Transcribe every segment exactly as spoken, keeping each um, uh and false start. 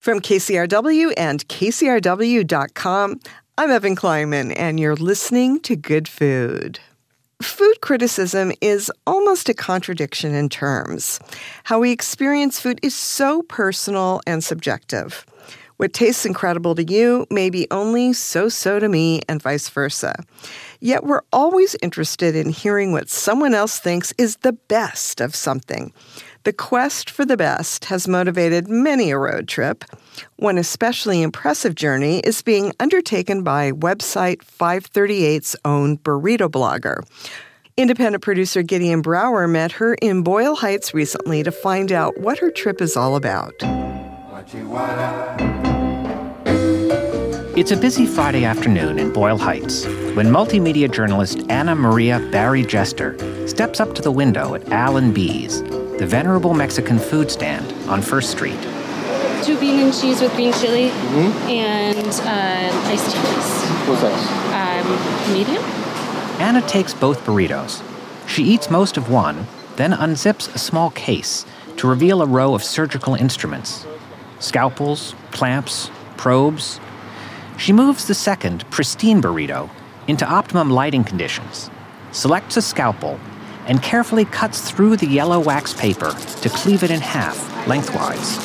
From K C R W and K C R W dot com, I'm Evan Kleinman, and you're listening to Good Food. Food criticism is almost a contradiction in terms. How we experience food is so personal and subjective. What tastes incredible to you may be only so-so to me, and vice versa. Yet we're always interested in hearing what someone else thinks is the best of something. The quest for the best has motivated many a road trip. One especially impressive journey is being undertaken by website five thirty-eight's own burrito blogger. Independent producer Gideon Brower met her in Boyle Heights recently to find out what her trip is all about. It's a busy Friday afternoon in Boyle Heights when multimedia journalist Ana Maria Barry Jester steps up to the window at Al and B's, the venerable Mexican food stand on First Street. Two bean and cheese with green chili mm-hmm. and uh, iced tea, please. What's that? Um, medium. Ana takes both burritos. She eats most of one, then unzips a small case to reveal a row of surgical instruments. Scalpels, clamps, probes. She moves the second, pristine burrito into optimum lighting conditions, selects a scalpel, and carefully cuts through the yellow wax paper to cleave it in half, lengthwise.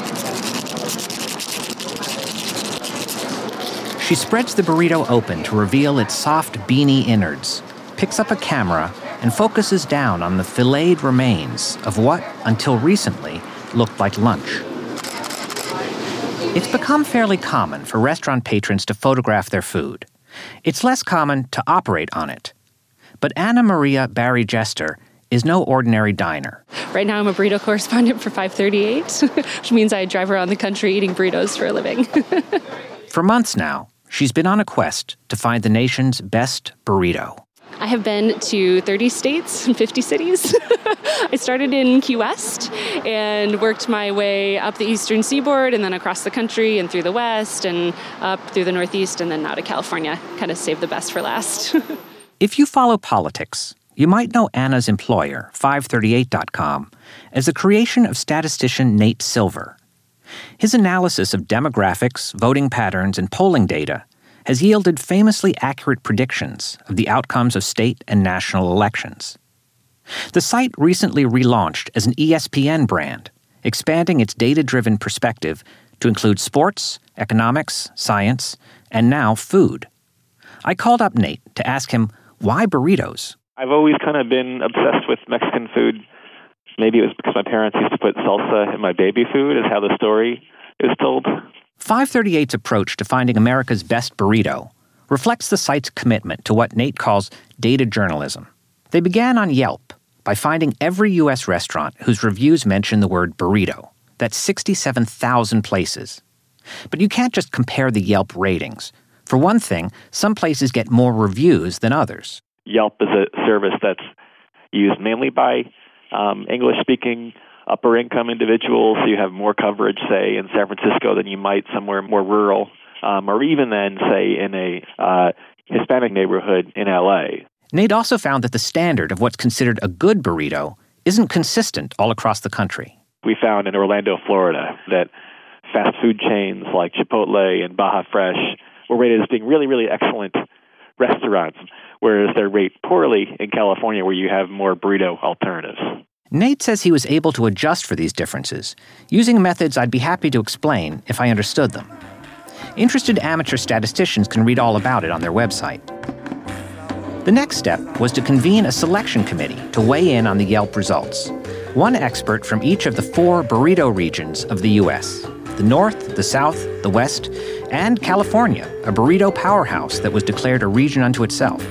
She spreads the burrito open to reveal its soft, beany innards, picks up a camera, and focuses down on the filleted remains of what, until recently, looked like lunch. It's become fairly common for restaurant patrons to photograph their food. It's less common to operate on it. But Ana Maria Barry Jester is no ordinary diner. Right now I'm a burrito correspondent for five thirty-eight, which means I drive around the country eating burritos for a living. For months now, she's been on a quest to find the nation's best burrito. I have been to thirty states and fifty cities. I started in Key West and worked my way up the eastern seaboard and then across the country and through the west and up through the northeast and then now to California. Kind of saved the best for last. If you follow politics, you might know Ana's employer, five thirty-eight dot com, as the creation of statistician Nate Silver. His analysis of demographics, voting patterns, and polling data has yielded famously accurate predictions of the outcomes of state and national elections. The site recently relaunched as an E S P N brand, expanding its data-driven perspective to include sports, economics, science, and now food. I called up Nate to ask him, why burritos? I've always kind of been obsessed with Mexican food. Maybe it was because my parents used to put salsa in my baby food, is how the story is told. five thirty-eight's approach to finding America's best burrito reflects the site's commitment to what Nate calls data journalism. They began on Yelp by finding every U S restaurant whose reviews mention the word burrito. That's sixty-seven thousand places. But you can't just compare the Yelp ratings. For one thing, some places get more reviews than others. Yelp is a service that's used mainly by um, English-speaking upper-income individuals. So you have more coverage, say, in San Francisco than you might somewhere more rural, um, or even then, say, in a uh, Hispanic neighborhood in L A. Nate also found that the standard of what's considered a good burrito isn't consistent all across the country. We found in Orlando, Florida, that fast food chains like Chipotle and Baja Fresh were rated as being really, really excellent restaurants, whereas they're rated poorly in California, where you have more burrito alternatives. Nate says he was able to adjust for these differences, using methods I'd be happy to explain if I understood them. Interested amateur statisticians can read all about it on their website. The next step was to convene a selection committee to weigh in on the Yelp results. One expert from each of the four burrito regions of the U S, the North, the South, the West, and California, a burrito powerhouse that was declared a region unto itself.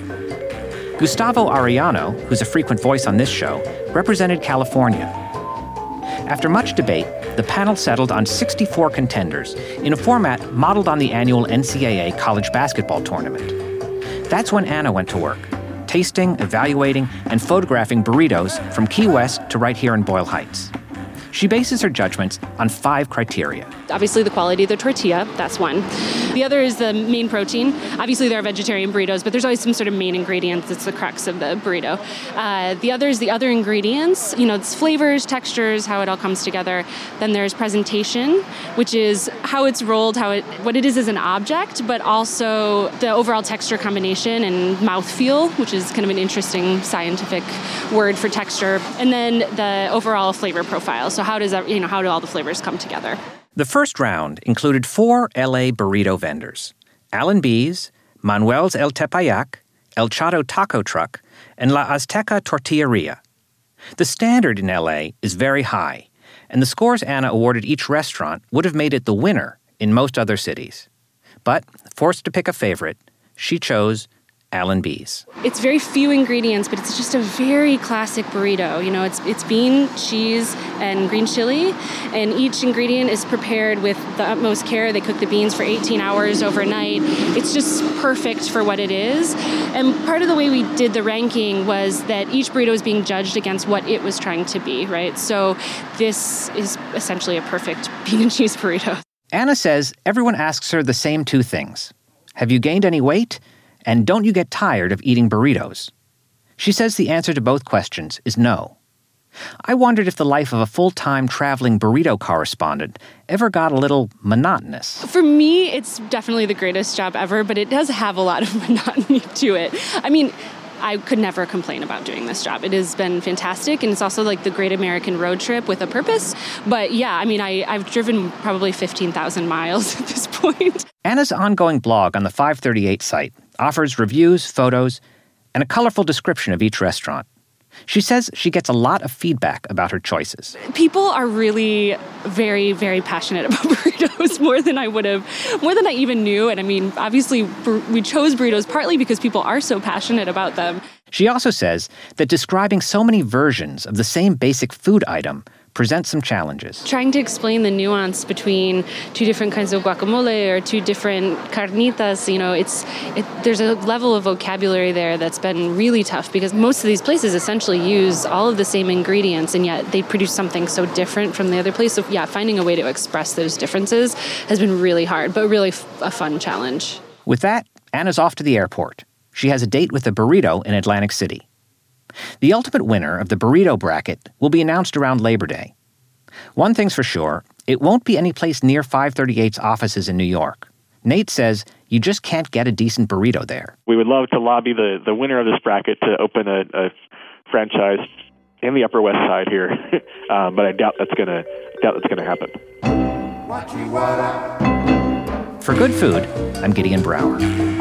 Gustavo Arellano, who's a frequent voice on this show, represented California. After much debate, the panel settled on sixty-four contenders in a format modeled on the annual N C double A college basketball tournament. That's when Ana went to work, tasting, evaluating, and photographing burritos from Key West to right here in Boyle Heights. She bases her judgments on five criteria. Obviously, the quality of the tortilla, that's one. The other is the main protein. Obviously, there are vegetarian burritos, but there's always some sort of main ingredient that's the crux of the burrito. Uh, the other is the other ingredients. You know, it's flavors, textures, how it all comes together. Then there's presentation, which is how it's rolled, how it, what it is as an object, but also the overall texture combination and mouthfeel, which is kind of an interesting scientific word for texture. And then the overall flavor profile. So how does that, you know, how do all the flavors come together? The first round included four L A burrito vendors: Alan B's, Manuel's El Tepayac, El Chato Taco Truck, and La Azteca Tortilleria. The standard in L A is very high, and the scores Anna awarded each restaurant would have made it the winner in most other cities. But, forced to pick a favorite, she chose Alan B's. It's very few ingredients, but it's just a very classic burrito. You know, it's it's bean, cheese, and green chili, and each ingredient is prepared with the utmost care. They cook the beans for eighteen hours overnight. It's just perfect for what it is. And part of the way we did the ranking was that each burrito is being judged against what it was trying to be, right? So this is essentially a perfect bean and cheese burrito. Anna says everyone asks her the same two things. Have you gained any weight? And don't you get tired of eating burritos? She says the answer to both questions is no. I wondered if the life of a full-time traveling burrito correspondent ever got a little monotonous. For me, it's definitely the greatest job ever, but it does have a lot of monotony to it. I mean, I could never complain about doing this job. It has been fantastic, and it's also like the great American road trip with a purpose. But yeah, I mean, I, I've driven probably fifteen thousand miles at this point. Anna's ongoing blog on the five thirty-eight site offers reviews, photos, and a colorful description of each restaurant. She says she gets a lot of feedback about her choices. People are really very, very passionate about burritos, more than I would have, more than I even knew. And I mean, obviously, we chose burritos partly because people are so passionate about them. She also says that describing so many versions of the same basic food item presents some challenges. Trying to explain the nuance between two different kinds of guacamole or two different carnitas, you know, it's it, there's a level of vocabulary there that's been really tough because most of these places essentially use all of the same ingredients and yet they produce something so different from the other place. So yeah, finding a way to express those differences has been really hard, but really f- a fun challenge. With that, Anna's off to the airport. She has a date with a burrito in Atlantic City. The ultimate winner of the burrito bracket will be announced around Labor Day. One thing's for sure, it won't be any place near five thirty-eight's offices in New York. Nate says you just can't get a decent burrito there. We would love to lobby the, the winner of this bracket to open a, a franchise in the Upper West Side here, um, but I doubt that's gonna doubt that's gonna happen. For Good Food, I'm Gideon Brower.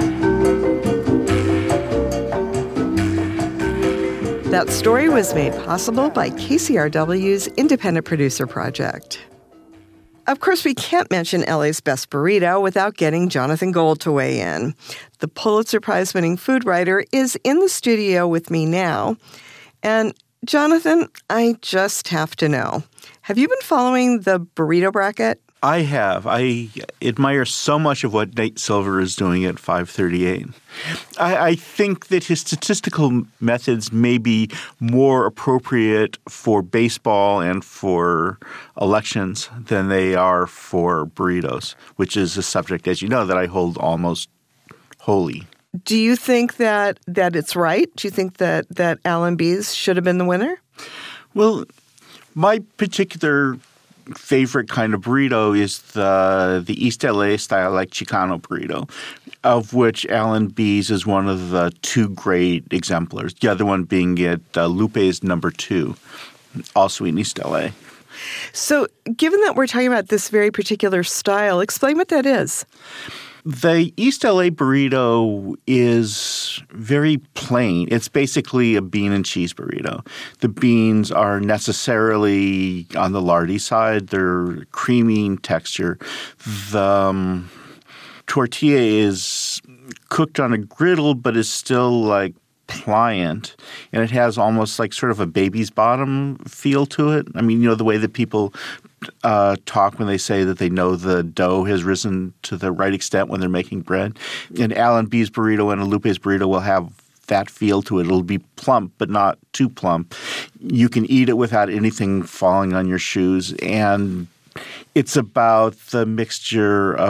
That story was made possible by K C R W's Independent Producer Project. Of course, we can't mention L A's Best Burrito without getting Jonathan Gold to weigh in. The Pulitzer Prize-winning food writer is in the studio with me now. And Jonathan, I just have to know, have you been following the burrito bracket? I have. I admire so much of what Nate Silver is doing at five thirty-eight. I, I think that his statistical methods may be more appropriate for baseball and for elections than they are for burritos, which is a subject, as you know, that I hold almost wholly. Do you think that, that it's right? Do you think that, that Alan B's should have been the winner? Well, my particular favorite kind of burrito is the the East L A style, like Chicano burrito, of which Alan B's is one of the two great exemplars. The other one being at uh, Lupe's number two, also in East L A. So given that we're talking about this very particular style, explain what that is. The East L A burrito is very plain. It's basically a bean and cheese burrito. The beans are necessarily on the lardy side. They're creamy in texture. The um, tortilla is cooked on a griddle but is still like pliant, and it has almost like sort of a baby's bottom feel to it. I mean, you know, the way that people uh, talk when they say that they know the dough has risen to the right extent when they're making bread. And Alan B's burrito and a Lupe's burrito will have that feel to it. It'll be plump, but not too plump. You can eat it without anything falling on your shoes, and it's about the mixture of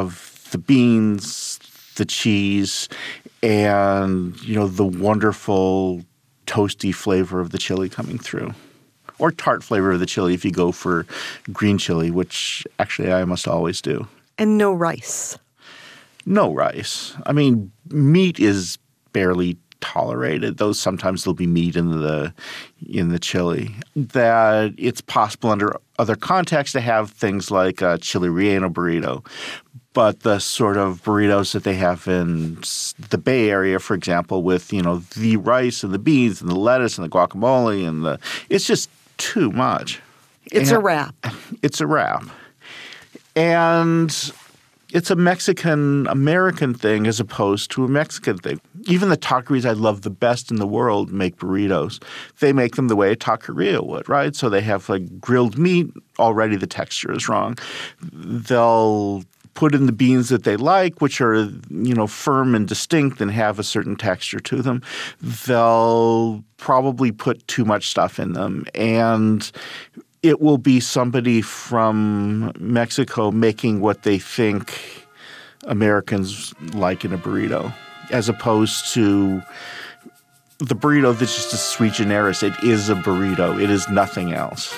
the beans, the cheese, and, you know, the wonderful toasty flavor of the chili coming through. Or tart flavor of the chili if you go for green chili, which actually I almost always do. And no rice. No rice. I mean, meat is barely tolerated, though sometimes there'll be meat in the in the chili. That it's possible under other contexts to have things like a chili relleno burrito. But the sort of burritos that they have in the Bay Area, for example, with, you know, the rice and the beans and the lettuce and the guacamole and the – it's just too much. It's and a wrap. It's a wrap. And it's a Mexican-American thing as opposed to a Mexican thing. Even the taqueries I love the best in the world make burritos. They make them the way a taqueria would, right? So they have like grilled meat. Already the texture is wrong. They'll put in the beans that they like, which are, you know, firm and distinct and have a certain texture to them. They'll probably put too much stuff in them. And it will be somebody from Mexico making what they think Americans like in a burrito, as opposed to the burrito that's just a sui generis. It is a burrito. It is nothing else.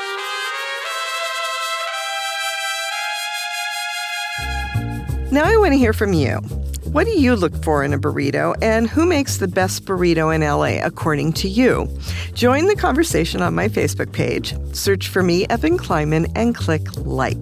Now I want to hear from you. What do you look for in a burrito, and who makes the best burrito in L A according to you? Join the conversation on my Facebook page. Search for me, Evan Kleinman, and click like.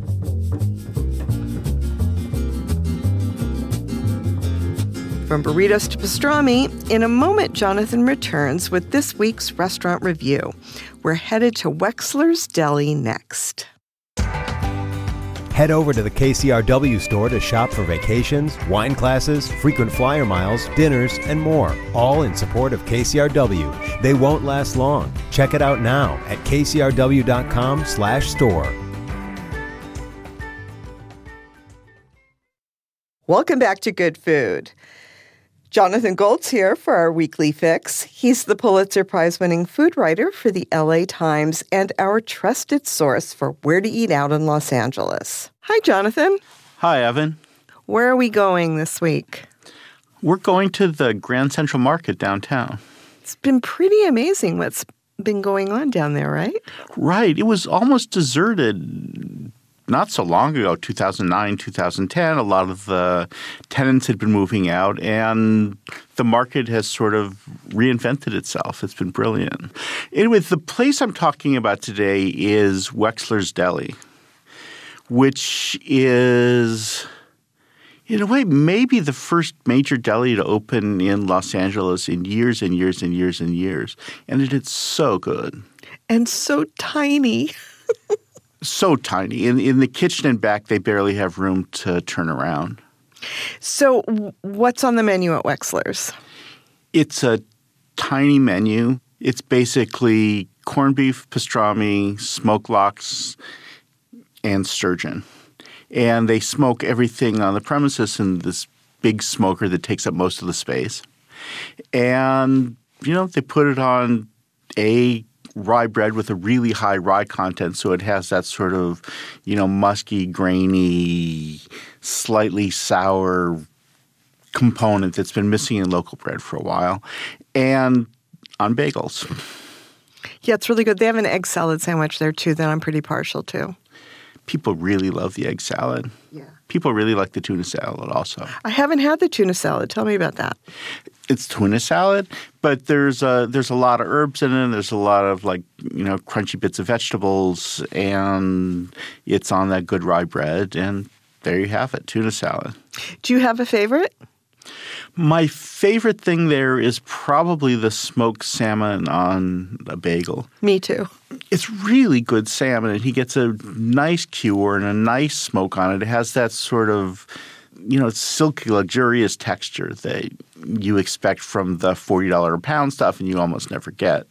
From burritos to pastrami, in a moment, Jonathan returns with this week's restaurant review. We're headed to Wexler's Deli next. Head over to the K C R W store to shop for vacations, wine classes, frequent flyer miles, dinners, and more, all in support of K C R W. They won't last long. Check it out now at k c r w dot com slash store. Welcome back to Good Food. Jonathan Goltz here for our weekly fix. He's the Pulitzer Prize-winning food writer for the L A Times and our trusted source for where to eat out in Los Angeles. Hi, Jonathan. Hi, Evan. Where are we going this week? We're going to the Grand Central Market downtown. It's been pretty amazing what's been going on down there, right? Right. It was almost deserted not so long ago, two thousand nine, two thousand ten. A lot of the tenants had been moving out, and the market has sort of reinvented itself. It's been brilliant. Anyway, the place I'm talking about today is Wexler's Deli, which is, in a way, maybe the first major deli to open in Los Angeles in years and years and years and years. And it is so good. And so tiny. So tiny. In in the kitchen and back, they barely have room to turn around. So what's on the menu at Wexler's? It's a tiny menu. It's basically corned beef, pastrami, smoked lox, and sturgeon. And they smoke everything on the premises in this big smoker that takes up most of the space. And, you know, they put it on a rye bread with a really high rye content, so it has that sort of, you know, musky, grainy, slightly sour component that's been missing in local bread for a while, and on bagels. Yeah, it's really good. They have an egg salad sandwich there, too, that I'm pretty partial to. People really love the egg salad. Yeah. People really like the tuna salad also. I haven't had the tuna salad. Tell me about that. It's tuna salad, but there's a, there's a lot of herbs in it. There's a lot of, like, you know, crunchy bits of vegetables, and it's on that good rye bread, and there you have it, tuna salad. Do you have a favorite? My favorite thing there is probably the smoked salmon on a bagel. Me too. It's really good salmon, and he gets a nice cure and a nice smoke on it. It has that sort of, you know, silky, luxurious texture that you expect from the forty dollars a pound stuff and you almost never get.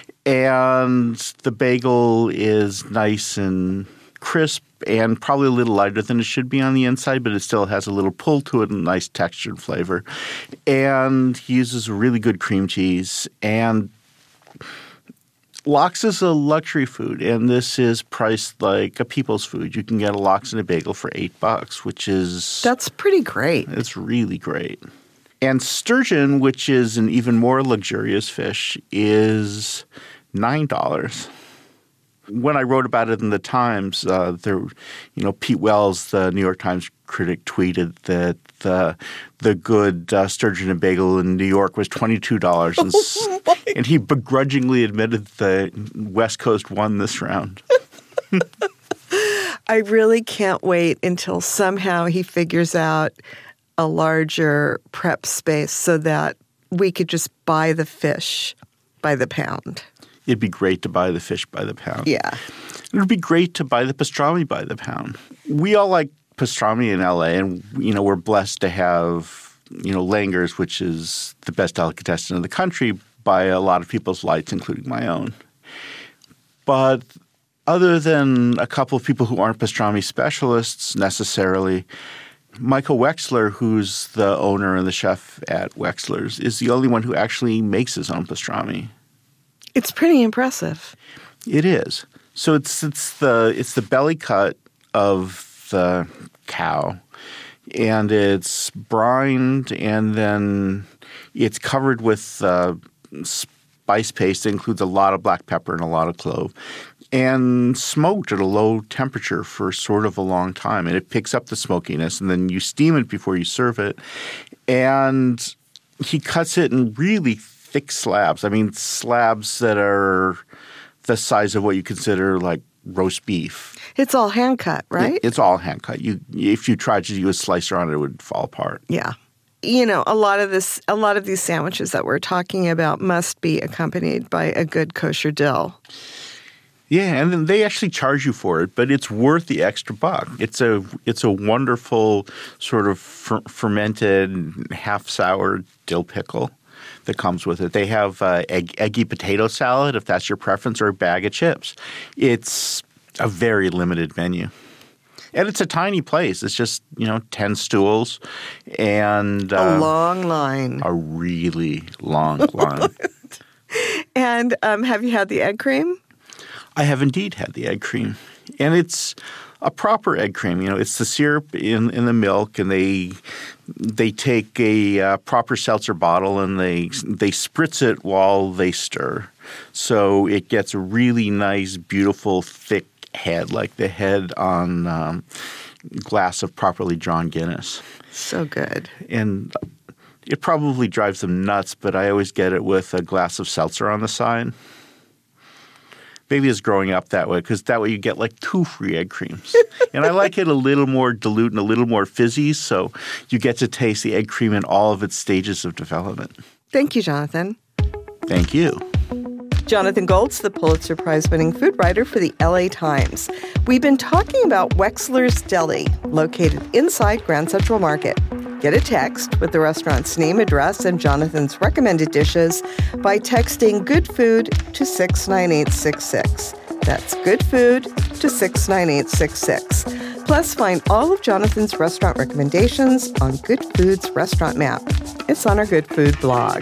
And the bagel is nice and crisp and probably a little lighter than it should be on the inside, but it still has a little pull to it and nice texture and flavor. And he uses a really good cream cheese. And Lox is a luxury food, and this is priced like a people's food. You can get a lox and a bagel for eight bucks, which is... That's pretty great. It's really great. And sturgeon, which is an even more luxurious fish, is nine dollars. When I wrote about it in the Times, uh, there, you know, Pete Wells, the New York Times critic, tweeted that the the good uh, sturgeon and bagel in New York was twenty-two dollars, and, oh and he begrudgingly admitted that West Coast won this round. I really can't wait until somehow he figures out a larger prep space so that we could just buy the fish by the pound. It'd be great to buy the fish by the pound. Yeah. It would be great to buy the pastrami by the pound. We all like pastrami in L A, and, you know, we're blessed to have, you know, Langer's, which is the best delicatessen in the country by a lot of people's lights, including my own. But other than a couple of people who aren't pastrami specialists necessarily, Michael Wexler, who's the owner and the chef at Wexler's, is the only one who actually makes his own pastrami. It's pretty impressive. It is. So it's it's the it's the belly cut of the cow, and it's brined, and then it's covered with uh, spice paste that includes a lot of black pepper and a lot of clove, and smoked at a low temperature for sort of a long time. And it picks up the smokiness, and then you steam it before you serve it. And he cuts it in really thick slabs. I mean, slabs that are the size of what you consider like roast beef. It's all hand cut, right? It, it's all hand cut. You, if you tried to use a slicer on it, it would fall apart. Yeah. You know, a lot of this, a lot of these sandwiches that we're talking about must be accompanied by a good kosher dill. Yeah, and then they actually charge you for it, but it's worth the extra buck. It's a it's a wonderful sort of fer- fermented, half-sour dill pickle that comes with it. They have uh, egg, eggy potato salad, if that's your preference, or a bag of chips. It's a very limited menu. And it's a tiny place. It's just, you know, ten stools and uh, a long line. A really long line. And um, have you had the egg cream? I have indeed had the egg cream. And it's a proper egg cream. You know, it's the syrup in, in the milk, and they they take a uh, proper seltzer bottle and they they spritz it while they stir. So it gets a really nice, beautiful, thick head, like the head on um, a glass of properly drawn Guinness. So good. And it probably drives them nuts, but I always get it with a glass of seltzer on the side. Maybe it's growing up that way, because that way you get like two free egg creams. And I like it a little more dilute and a little more fizzy, so you get to taste the egg cream in all of its stages of development. Thank you, Jonathan. Thank you. Jonathan Goltz, the Pulitzer Prize-winning food writer for the L A Times. We've been talking about Wexler's Deli, located inside Grand Central Market. Get a text with the restaurant's name, address, and Jonathan's recommended dishes by texting Good Food to six nine eight six six. That's Good Food to six nine eight six six. Plus, find all of Jonathan's restaurant recommendations on Good Food's restaurant map. It's on our Good Food blog.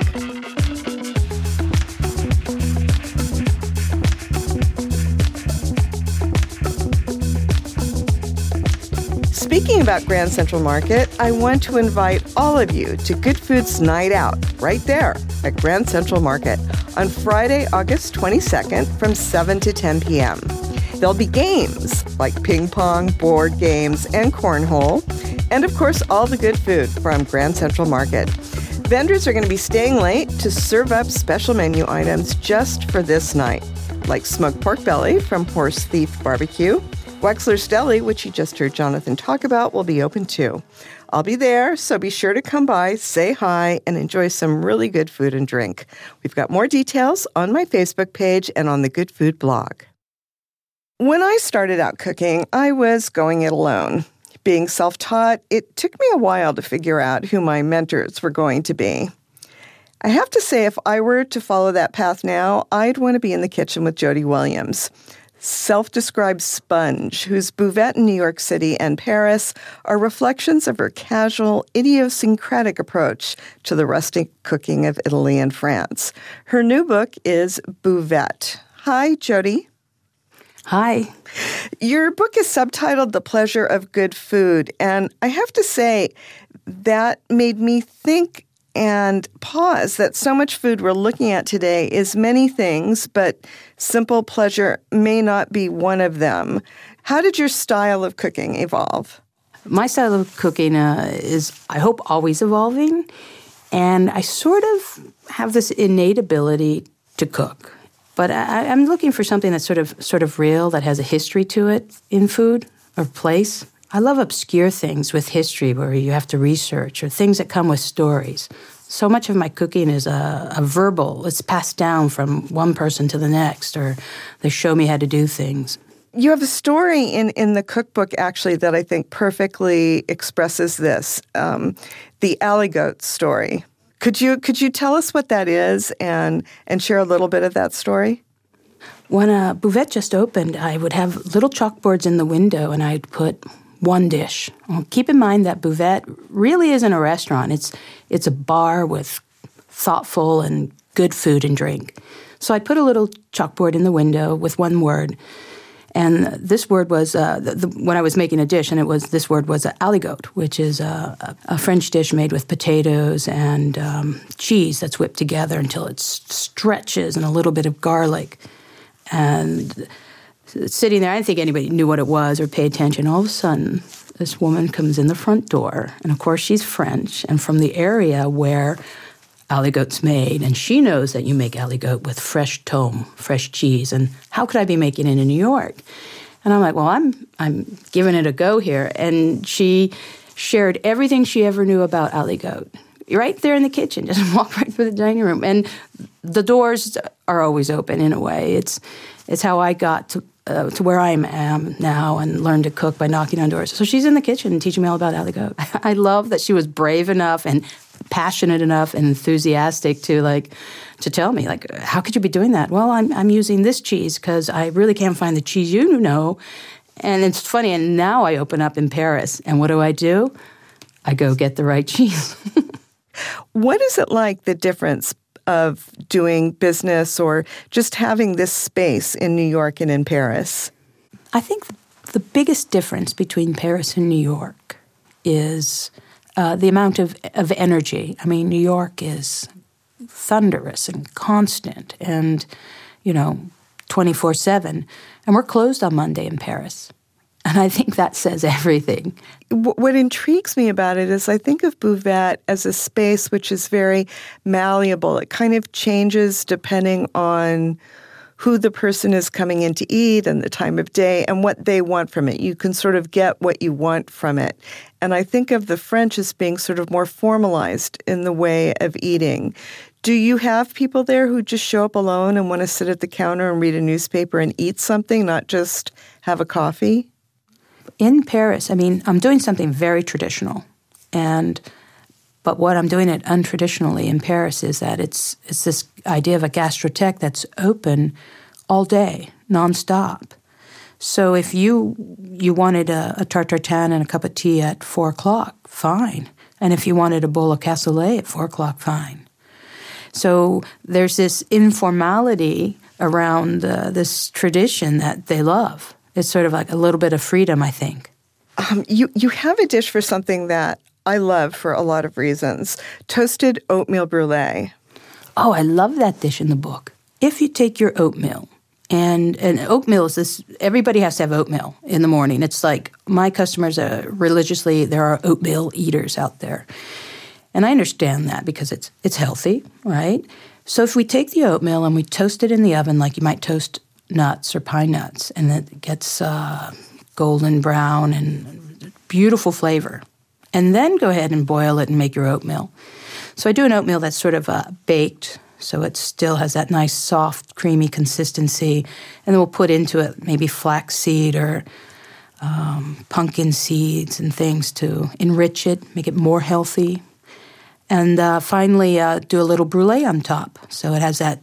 Speaking about Grand Central Market, I want to invite all of you to Good Food's Night Out, right there at Grand Central Market, on Friday, August twenty-second from seven to ten p.m. There'll be games like ping pong, board games, and cornhole, and of course, all the good food from Grand Central Market. Vendors are going to be staying late to serve up special menu items just for this night, like smoked pork belly from Horse Thief Barbecue. Wexler's Deli, which you just heard Jonathan talk about, will be open too. I'll be there, so be sure to come by, say hi, and enjoy some really good food and drink. We've got more details on my Facebook page and on the Good Food blog. When I started out cooking, I was going it alone. Being self-taught, it took me a while to figure out who my mentors were going to be. I have to say, if I were to follow that path now, I'd want to be in the kitchen with Jody Williams, self-described sponge, whose buvette in New York City and Paris are reflections of her casual, idiosyncratic approach to the rustic cooking of Italy and France. Her new book is Buvette, Hi, Jody. Hi. Your book is subtitled The Pleasure of Good Food, and I have to say that made me think and pause that so much food we're looking at today is many things, but simple pleasure may not be one of them. How did your style of cooking evolve? My style of cooking uh, is, I hope, always evolving, and I sort of have this innate ability to cook. But I, I'm looking for something that's sort of sort of real, that has a history to it in food or place. I love obscure things with history where you have to research, or things that come with stories. So much of my cooking is a, a verbal. It's passed down from one person to the next, or they show me how to do things. You have a story in, in the cookbook, actually, that I think perfectly expresses this, um, the Aligoat story. Could you could you tell us what that is and and share a little bit of that story? When a Buvette just opened, I would have little chalkboards in the window, and I'd put one dish. Well, keep in mind that Buvette really isn't a restaurant. It's it's a bar with thoughtful and good food and drink. So I'd put a little chalkboard in the window with one word. And this word was, uh, the, the, when I was making a dish, and it was, this word was uh, aligote, which is a, a French dish made with potatoes and um, cheese that's whipped together until it stretches, and a little bit of garlic. And sitting there, I didn't think anybody knew what it was or paid attention. All of a sudden, this woman comes in the front door, and of course she's French and from the area where aligote's made, and she knows that you make aligote with fresh tome, fresh cheese, and how could I be making it in New York? And I'm like, well, I'm I'm giving it a go here. And she shared everything she ever knew about aligote right there in the kitchen, just walk right through the dining room. And the doors are always open in a way. It's it's how I got to uh, to where I am now and learned to cook by knocking on doors. So she's in the kitchen teaching me all about aligote. I love that she was brave enough and passionate enough and enthusiastic to like to tell me, like, how could you be doing that? Well, I'm I'm using this cheese because I really can't find the cheese you know. And it's funny, and now I open up in Paris, and what do I do? I go get the right cheese. What is it like, the difference of doing business or just having this space in New York and in Paris? I think the biggest difference between Paris and New York is uh, the amount of, of energy. I mean, New York is thunderous and constant and, you know, twenty-four seven. And we're closed on Monday in Paris. And I think that says everything. What intrigues me about it is I think of Buvette as a space which is very malleable. It kind of changes depending on who the person is coming in to eat and the time of day and what they want from it. You can sort of get what you want from it. And I think of the French as being sort of more formalized in the way of eating. Do you have people there who just show up alone and want to sit at the counter and read a newspaper and eat something, not just have a coffee? In Paris, I mean, I'm doing something very traditional, and but what I'm doing it untraditionally in Paris is that it's it's this idea of a gastrothèque that's open all day, nonstop. So if you you wanted a, a tarte tartane and a cup of tea at four o'clock, fine, and if you wanted a bowl of cassoulet at four o'clock, fine. So there's this informality around uh, this tradition that they love. It's sort of like a little bit of freedom, I think. Um, you, you have a dish for something that I love for a lot of reasons, toasted oatmeal brulee. Oh, I love that dish in the book. If you take your oatmeal, and, and oatmeal is this, everybody has to have oatmeal in the morning. It's like my customers are religiously, there are oatmeal eaters out there. And I understand that because it's it's healthy, right? So if we take the oatmeal and we toast it in the oven like you might toast nuts or pine nuts, and it gets uh, golden brown and beautiful flavor. And then go ahead and boil it and make your oatmeal. So I do an oatmeal that's sort of uh, baked, so it still has that nice, soft, creamy consistency. And then we'll put into it maybe flaxseed or um, pumpkin seeds and things to enrich it, make it more healthy. And uh, finally uh, do a little brulee on top, so it has that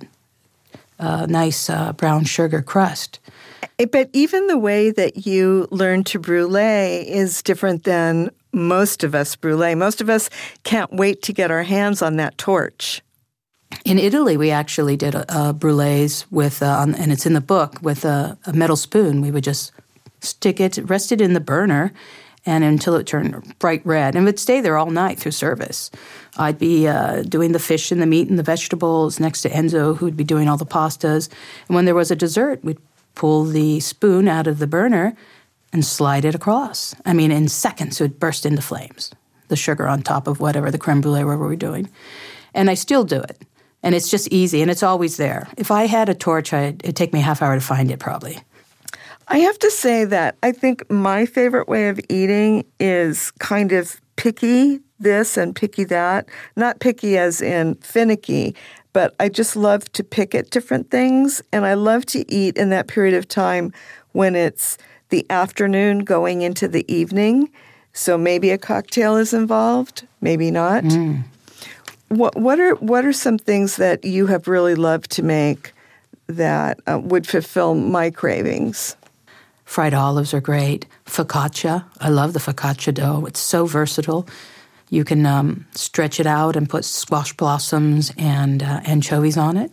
Uh, nice uh, brown sugar crust. But even the way that you learn to brulee is different than most of us brulee. Most of us can't wait to get our hands on that torch. In Italy, we actually did uh, brulees with, uh, and it's in the book, with a, a metal spoon. We would just stick it, rest it in the burner, and until it turned bright red. And it would stay there all night through service. I'd be uh, doing the fish and the meat and the vegetables next to Enzo, who would be doing all the pastas. And when there was a dessert, we'd pull the spoon out of the burner and slide it across. I mean, in seconds, it would burst into flames, the sugar on top of whatever, the creme brulee we were doing. And I still do it. And it's just easy, and it's always there. If I had a torch, I'd, it'd take me a half hour to find it, probably. I have to say that I think my favorite way of eating is kind of picky this and picky that. Not picky as in finicky, but I just love to pick at different things, and I love to eat in that period of time when it's the afternoon going into the evening. So maybe a cocktail is involved, maybe not. Mm. What what are what are some things that you have really loved to make that uh, would fulfill my cravings? Fried olives are great. Focaccia. I love the focaccia dough. It's so versatile. You can um, stretch it out and put squash blossoms and uh, anchovies on it.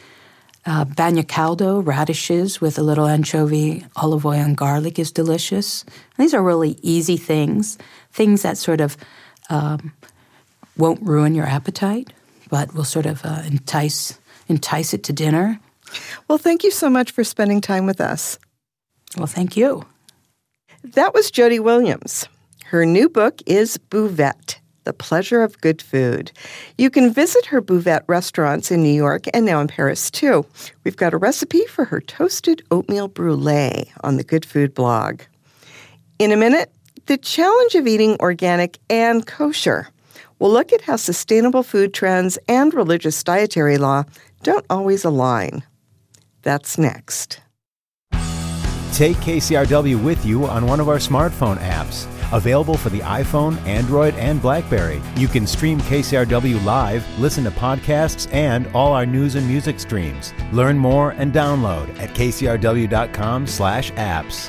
Uh, bagna caldo, radishes with a little anchovy, olive oil, and garlic is delicious. These are really easy things, things that sort of um, won't ruin your appetite, but will sort of uh, entice entice it to dinner. Well, thank you so much for spending time with us. Well, thank you. That was Jody Williams. Her new book is Bouvette, The Pleasure of Good Food. You can visit her Bouvette restaurants in New York and now in Paris, too. We've got a recipe for her toasted oatmeal brulee on the Good Food blog. In a minute, the challenge of eating organic and kosher. We'll look at how sustainable food trends and religious dietary law don't always align. That's next. Take K C R W with you on one of our smartphone apps. Available for the iPhone, Android, and BlackBerry. You can stream K C R W live, listen to podcasts, and all our news and music streams. Learn more and download at kcrw.com slash apps.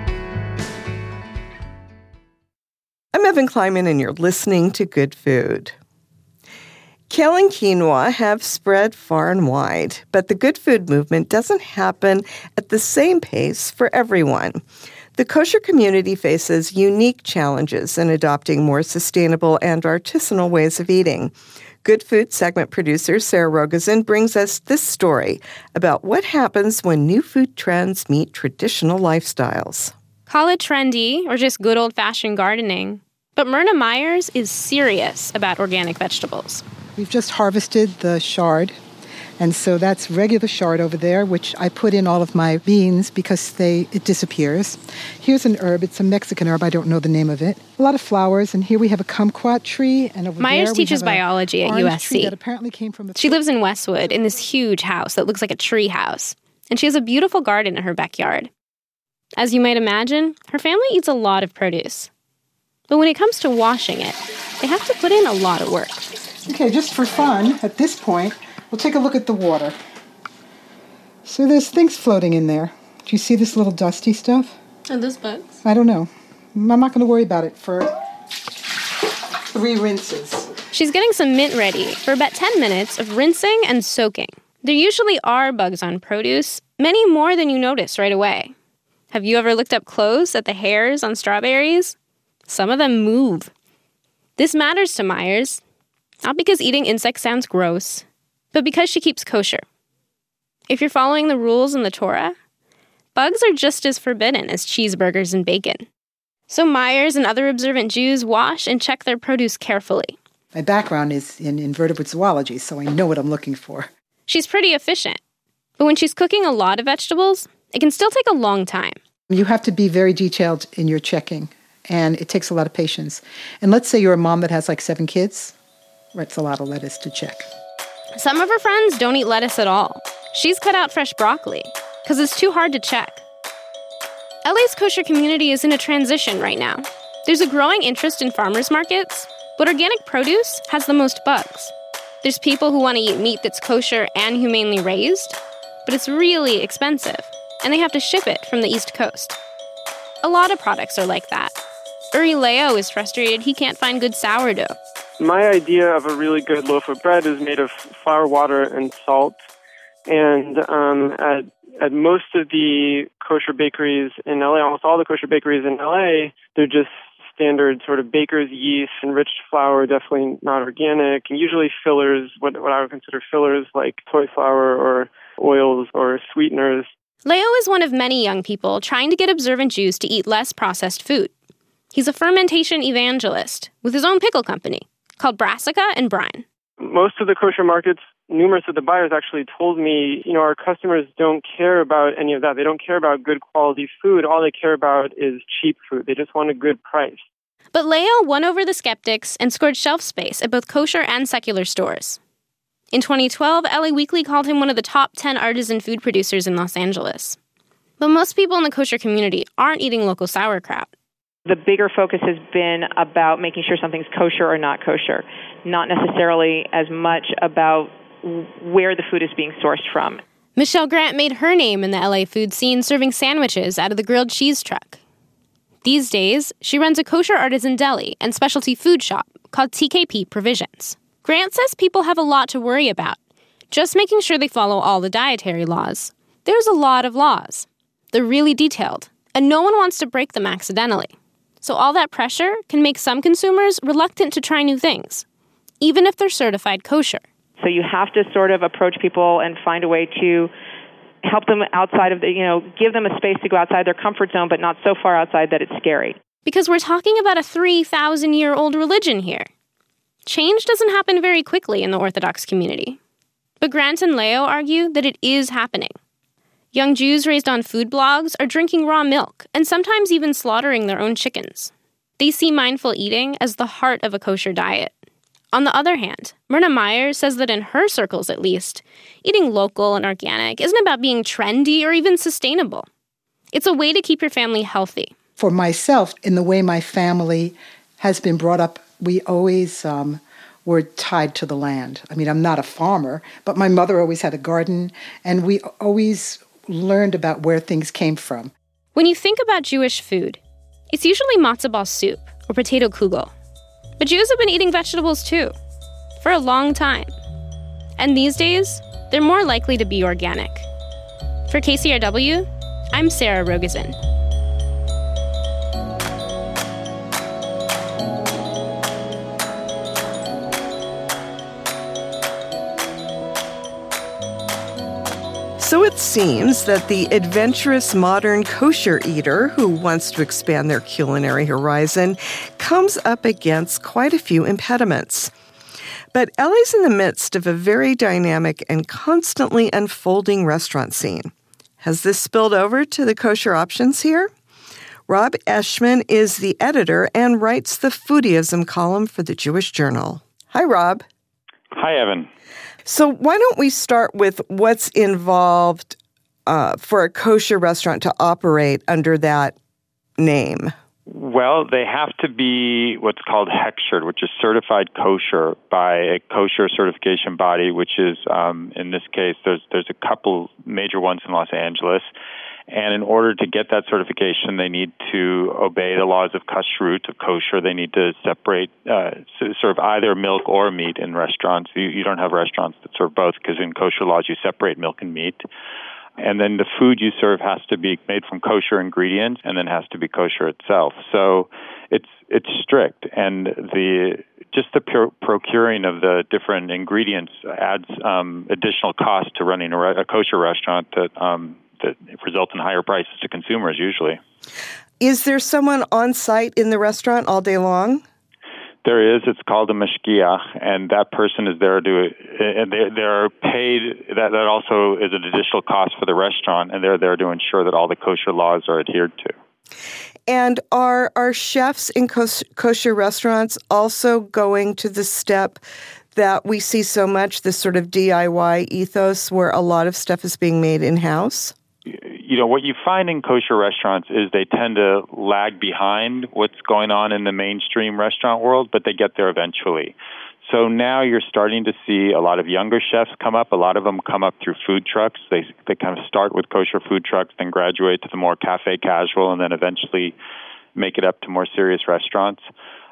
I'm Evan Kleiman, and you're listening to Good Food. Kale and quinoa have spread far and wide, but the good food movement doesn't happen at the same pace for everyone. The kosher community faces unique challenges in adopting more sustainable and artisanal ways of eating. Good Food segment producer Sarah Rogosin brings us this story about what happens when new food trends meet traditional lifestyles. Call it trendy or just good old-fashioned gardening. But Myrna Myers is serious about organic vegetables. We've just harvested the chard, and so that's regular chard over there, which I put in all of my beans because they it disappears. Here's an herb. It's a Mexican herb. I don't know the name of it. A lot of flowers, and here we have a kumquat tree, and over Myers there we teaches have biology at U S C. That apparently came from a she lives in Westwood in this huge house that looks like a tree house, and she has a beautiful garden in her backyard. As you might imagine, her family eats a lot of produce. But when it comes to washing it, they have to put in a lot of work. Okay, just for fun, at this point, we'll take a look at the water. So there's things floating in there. Do you see this little dusty stuff? Are those bugs? I don't know. I'm not going to worry about it for three rinses. She's getting some mint ready for about ten minutes of rinsing and soaking. There usually are bugs on produce, many more than you notice right away. Have you ever looked up close at the hairs on strawberries? Some of them move. This matters to Myers, not because eating insects sounds gross, but because she keeps kosher. If you're following the rules in the Torah, bugs are just as forbidden as cheeseburgers and bacon. So Myers and other observant Jews wash and check their produce carefully. My background is in invertebrate zoology, so I know what I'm looking for. She's pretty efficient, but when she's cooking a lot of vegetables, it can still take a long time. You have to be very detailed in your checking, and it takes a lot of patience. And let's say you're a mom that has like seven kids. That's a lot of lettuce to check. Some of her friends don't eat lettuce at all. She's cut out fresh broccoli because it's too hard to check. L A's kosher community is in a transition right now. There's a growing interest in farmers markets, but organic produce has the most bugs. There's people who want to eat meat that's kosher and humanely raised, but it's really expensive, and they have to ship it from the East Coast. A lot of products are like that. Uri Leo is frustrated he can't find good sourdough. My idea of a really good loaf of bread is made of flour, water, and salt. And um, at, at most of the kosher bakeries in L A, almost all the kosher bakeries in L A, they're just standard sort of baker's yeast, enriched flour, definitely not organic, and usually fillers, what, what I would consider fillers like soy flour or oils or sweeteners. Leo is one of many young people trying to get observant Jews to eat less processed food. He's a fermentation evangelist with his own pickle company called Brassica and Brine. Most of the kosher markets, numerous of the buyers actually told me, you know, our customers don't care about any of that. They don't care about good quality food. All they care about is cheap food. They just want a good price. But Leo won over the skeptics and scored shelf space at both kosher and secular stores. In twenty twelve, L A Weekly called him one of the top ten artisan food producers in Los Angeles. But most people in the kosher community aren't eating local sauerkraut. The bigger focus has been about making sure something's kosher or not kosher, not necessarily as much about where the food is being sourced from. Michelle Grant made her name in the L A food scene serving sandwiches out of the grilled cheese truck. These days, she runs a kosher artisan deli and specialty food shop called T K P Provisions. Grant says people have a lot to worry about, just making sure they follow all the dietary laws. There's a lot of laws. They're really detailed, and no one wants to break them accidentally. So all that pressure can make some consumers reluctant to try new things, even if they're certified kosher. So you have to sort of approach people and find a way to help them outside of the, you know, give them a space to go outside their comfort zone, but not so far outside that it's scary. Because we're talking about a three thousand year old religion here. Change doesn't happen very quickly in the Orthodox community. But Grant and Leo argue that it is happening. Young Jews raised on food blogs are drinking raw milk and sometimes even slaughtering their own chickens. They see mindful eating as the heart of a kosher diet. On the other hand, Myrna Meyer says that in her circles at least, eating local and organic isn't about being trendy or even sustainable. It's a way to keep your family healthy. For myself, in the way my family has been brought up, we always um, were tied to the land. I mean, I'm not a farmer, but my mother always had a garden, and we always learned about where things came from. When you think about Jewish food, it's usually matzo ball soup or potato kugel. But Jews have been eating vegetables too, for a long time. And these days, they're more likely to be organic. For K C R W, I'm Sarah Rogosin. So it seems that the adventurous modern kosher eater who wants to expand their culinary horizon comes up against quite a few impediments. But L A's in the midst of a very dynamic and constantly unfolding restaurant scene. Has this spilled over to the kosher options here? Rob Eschman is the editor and writes the foodieism column for the Jewish Journal. Hi, Rob. Hi, Evan. So why don't we start with what's involved uh, for a kosher restaurant to operate under that name? Well, they have to be what's called hechshered, which is certified kosher by a kosher certification body, which is, um, in this case, there's there's a couple major ones in Los Angeles. And in order to get that certification, they need to obey the laws of kashrut, of kosher. They need to separate, uh, serve either milk or meat in restaurants. You, you don't have restaurants that serve both because in kosher laws you separate milk and meat. And then the food you serve has to be made from kosher ingredients and then has to be kosher itself. So it's it's strict. And the just the pure procuring of the different ingredients adds um, additional cost to running a, re- a kosher restaurant that um, that result in higher prices to consumers usually. Is there someone on site in the restaurant all day long? There is. It's called a mashgiach, and that person is there to, and they, they're paid, that, that also is an additional cost for the restaurant, and they're there to ensure that all the kosher laws are adhered to. And are, are chefs in kos- kosher restaurants also going to the step that we see so much, this sort of D I Y ethos where a lot of stuff is being made in-house? You know, what you find in kosher restaurants is they tend to lag behind what's going on in the mainstream restaurant world, but they get there eventually. So now you're starting to see a lot of younger chefs come up. A lot of them come up through food trucks. They they kind of start with kosher food trucks, then graduate to the more cafe casual, and then eventually make it up to more serious restaurants.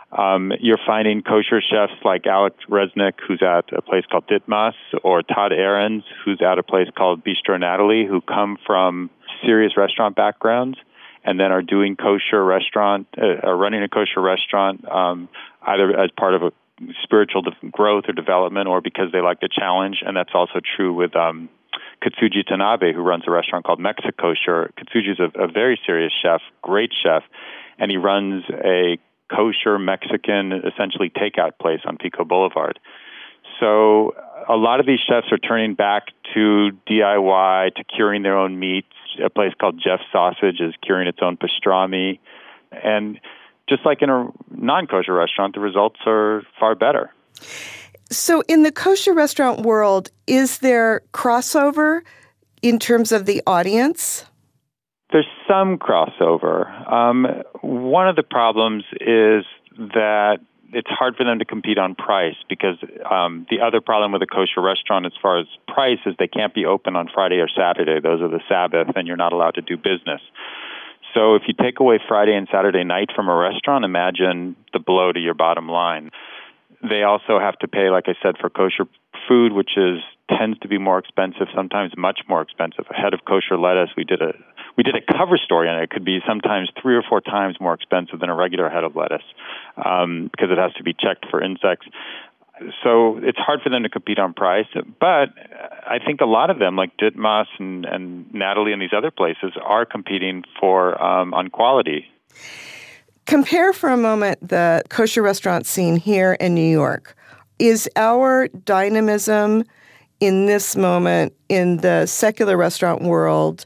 Um, you're finding kosher chefs like Alex Resnick, who's at a place called Ditmas, or Todd Ahrens, who's at a place called Bistro Natalie, who come from serious restaurant backgrounds and then are doing kosher restaurant, uh, are running a kosher restaurant, um, either as part of a spiritual de- growth or development or because they like the challenge. And that's also true with um, Katsuji Tanabe, who runs a restaurant called Mexikosher. Katsuji is a, a very serious chef, great chef, and he runs a kosher Mexican, essentially takeout place on Pico Boulevard. So a lot of these chefs are turning back to D I Y, to curing their own meats. A place called Jeff's Sausage is curing its own pastrami. And just like in a non-kosher restaurant, the results are far better. So in the kosher restaurant world, is there crossover in terms of the audience? There's some crossover. Um, one of the problems is that it's hard for them to compete on price because um, the other problem with a kosher restaurant as far as price is they can't be open on Friday or Saturday. Those are the Sabbath, and you're not allowed to do business. So if you take away Friday and Saturday night from a restaurant, imagine the blow to your bottom line. They also have to pay, like I said, for kosher food, which is tends to be more expensive, sometimes much more expensive. A head of kosher lettuce, we did a we did a cover story on it. It could be sometimes three or four times more expensive than a regular head of lettuce um, because it has to be checked for insects. So it's hard for them to compete on price. But I think a lot of them, like Ditmas and, and Natalie and these other places, are competing for um, on quality. Compare for a moment the kosher restaurant scene here in New York. Is our dynamism in this moment in the secular restaurant world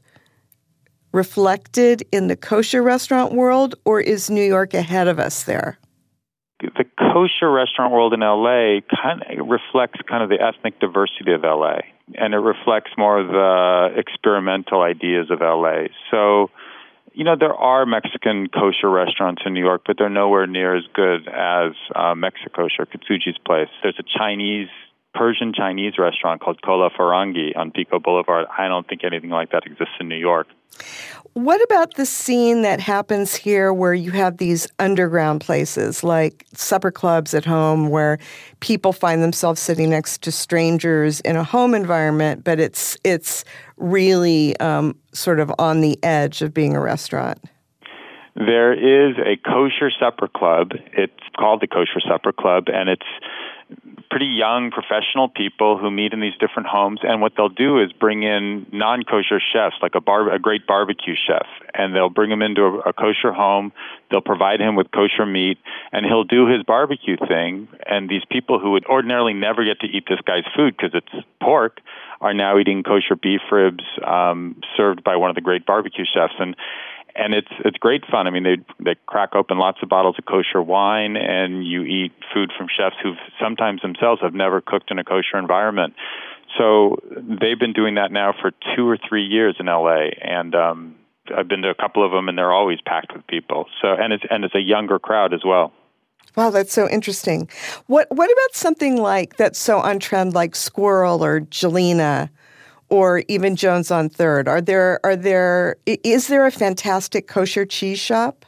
reflected in the kosher restaurant world, or is New York ahead of us there? The kosher restaurant world in L A kind of reflects kind of the ethnic diversity of L A, and it reflects more of the experimental ideas of L A. So, you know, there are Mexican kosher restaurants in New York, but they're nowhere near as good as uh, Mexikosher, Katsuji's place. There's a Chinese, Persian Chinese restaurant called Kola Farangi on Pico Boulevard. I don't think anything like that exists in New York. What about the scene that happens here where you have these underground places like supper clubs at home where people find themselves sitting next to strangers in a home environment, but it's it's really um, sort of on the edge of being a restaurant? There is a kosher supper club. It's called the Kosher Supper Club, and it's pretty young professional people who meet in these different homes, and what they'll do is bring in non-kosher chefs, like a bar, a great barbecue chef, and they'll bring him into a, a kosher home. They'll provide him with kosher meat, and he'll do his barbecue thing. And these people who would ordinarily never get to eat this guy's food because it's pork are now eating kosher beef ribs um, served by one of the great barbecue chefs. And And it's it's great fun. I mean, they they crack open lots of bottles of kosher wine, and you eat food from chefs who sometimes themselves have never cooked in a kosher environment. So they've been doing that now for two or three years in L A, and um, I've been to a couple of them, and they're always packed with people. So and it's and it's a younger crowd as well. Wow, that's so interesting. What what about something like that's so on trend, like Squirrel or Jelena, or even Jones on Third? Are there are there is there a fantastic kosher cheese shop?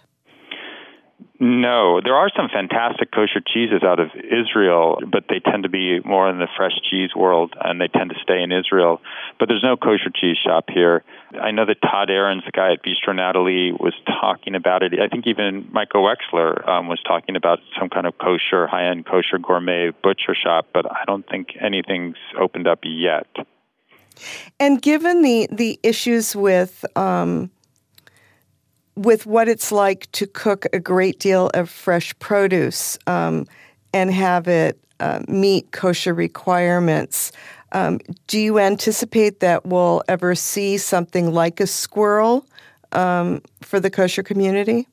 No, there are some fantastic kosher cheeses out of Israel, but they tend to be more in the fresh cheese world, and they tend to stay in Israel. But there's no kosher cheese shop here. I know that Todd Ahrens, the guy at Bistro Natalie, was talking about it. I think even Michael Wexler um, was talking about some kind of kosher, high-end kosher gourmet butcher shop, but I don't think anything's opened up yet. And given the, the issues with um, with what it's like to cook a great deal of fresh produce um, and have it uh, meet kosher requirements, um, do you anticipate that we'll ever see something like a Squirrel um, for the kosher community?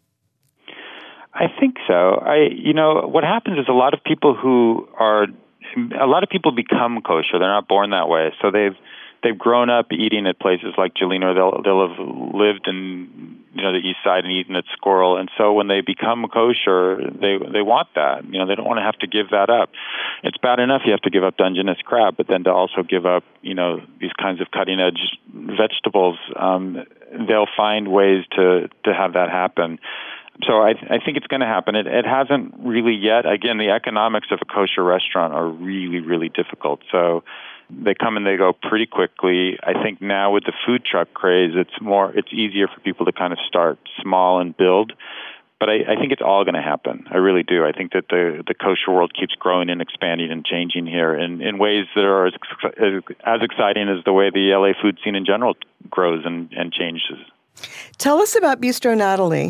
I think so. I, you know, what happens is a lot of people who are A lot of people become kosher. They're not born that way. So they've they've grown up eating at places like Jelena. They'll they'll have lived in you know the East Side and eaten at Squirrel. And so when they become kosher, they they want that. You know, they don't want to have to give that up. It's bad enough you have to give up Dungeness crab, but then to also give up you know these kinds of cutting edge vegetables, um, they'll find ways to to have that happen. So I, I think it's going to happen. It, it hasn't really yet. Again, the economics of a kosher restaurant are really, really difficult. So they come and they go pretty quickly. I think now with the food truck craze, it's more, it's easier for people to kind of start small and build. But I, I think it's all going to happen. I really do. I think that the, the kosher world keeps growing and expanding and changing here in, in ways that are as, as exciting as the way the L A food scene in general grows and, and changes. Tell us about Bistro Natalie.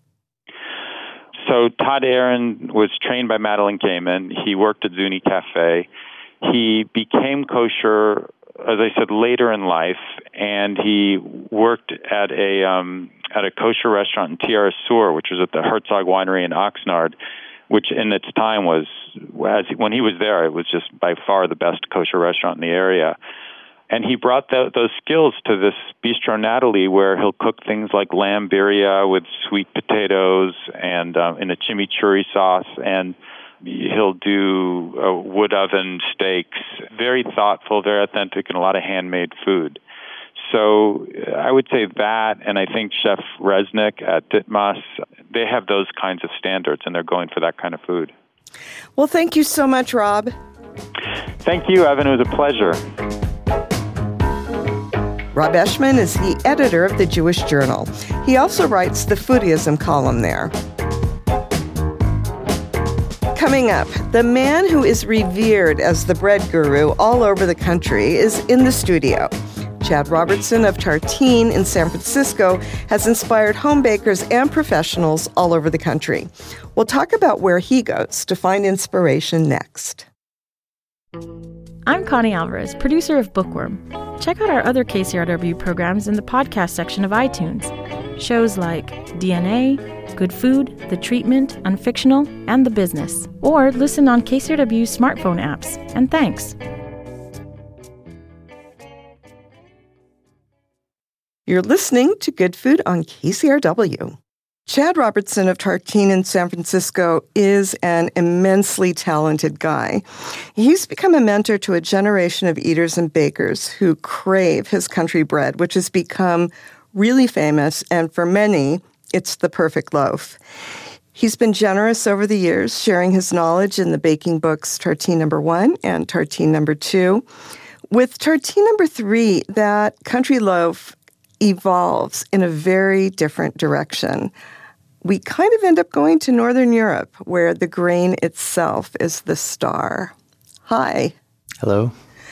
So Todd Aaron was trained by Madeline Kamen. He worked at Zuni Cafe. He became kosher, as I said, later in life, and he worked at a um, at a kosher restaurant in Tierra Sur, which was at the Herzog Winery in Oxnard, which in its time was, as when he was there, it was just by far the best kosher restaurant in the area. And he brought the, those skills to this Bistro Natalie, where he'll cook things like lamb birria with sweet potatoes and um, in a chimichurri sauce, and he'll do uh, wood oven steaks. Very thoughtful, very authentic, and a lot of handmade food. So I would say that, and I think Chef Resnick at Ditmas, they have those kinds of standards, and they're going for that kind of food. Well, thank you so much, Rob. Thank you, Evan. It was a pleasure. Rob Eshman is the editor of the Jewish Journal. He also writes the Foodism column there. Coming up, the man who is revered as the bread guru all over the country is in the studio. Chad Robertson of Tartine in San Francisco has inspired home bakers and professionals all over the country. We'll talk about where he goes to find inspiration next. I'm Connie Alvarez, producer of Bookworm. Check out our other K C R W programs in the podcast section of iTunes. Shows like D N A, Good Food, The Treatment, Unfictional, and The Business. Or listen on K C R W's smartphone apps. And thanks. You're listening to Good Food on K C R W. Chad Robertson of Tartine in San Francisco is an immensely talented guy. He's become a mentor to a generation of eaters and bakers who crave his country bread, which has become really famous, and for many, it's the perfect loaf. He's been generous over the years, sharing his knowledge in the baking books Tartine Number One and Tartine Number Two. With Tartine Number Three, that country loaf evolves in a very different direction. We kind of end up going to Northern Europe, where the grain itself is the star. Hi. Hello.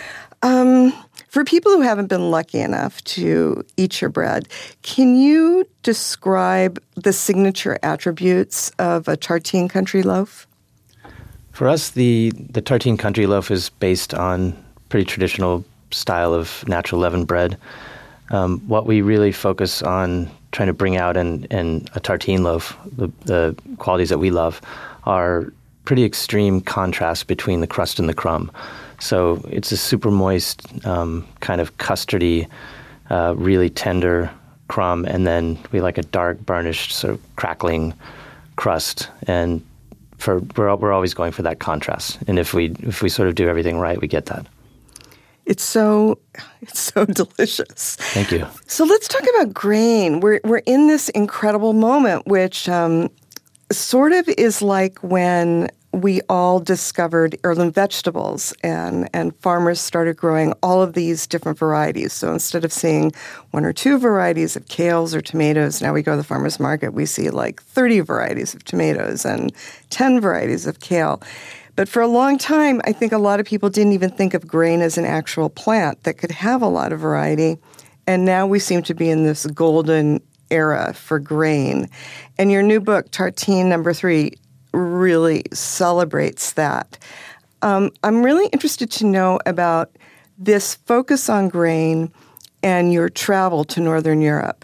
Um, for people who haven't been lucky enough to eat your bread, can you describe the signature attributes of a Tartine country loaf? For us, the, the Tartine country loaf is based on pretty traditional style of natural leaven bread. Um, what we really focus on trying to bring out in, in a tartine loaf, the, the qualities that we love, are pretty extreme contrast between the crust and the crumb. So it's a super moist, um, kind of custardy, uh, really tender crumb, and then we like a dark, burnished, sort of crackling crust. And for we're we're always going for that contrast. And if we if we sort of do everything right, we get that. It's so it's so delicious. Thank you. So let's talk about grain. We're we're in this incredible moment, which um, sort of is like when we all discovered heirloom vegetables, and and farmers started growing all of these different varieties. So instead of seeing one or two varieties of kales or tomatoes, now we go to the farmer's market, we see like thirty varieties of tomatoes and ten varieties of kale. But for a long time, I think a lot of people didn't even think of grain as an actual plant that could have a lot of variety. And now we seem to be in this golden era for grain. And your new book, Tartine Number Three, really celebrates that. Um, I'm really interested to know about this focus on grain and your travel to Northern Europe.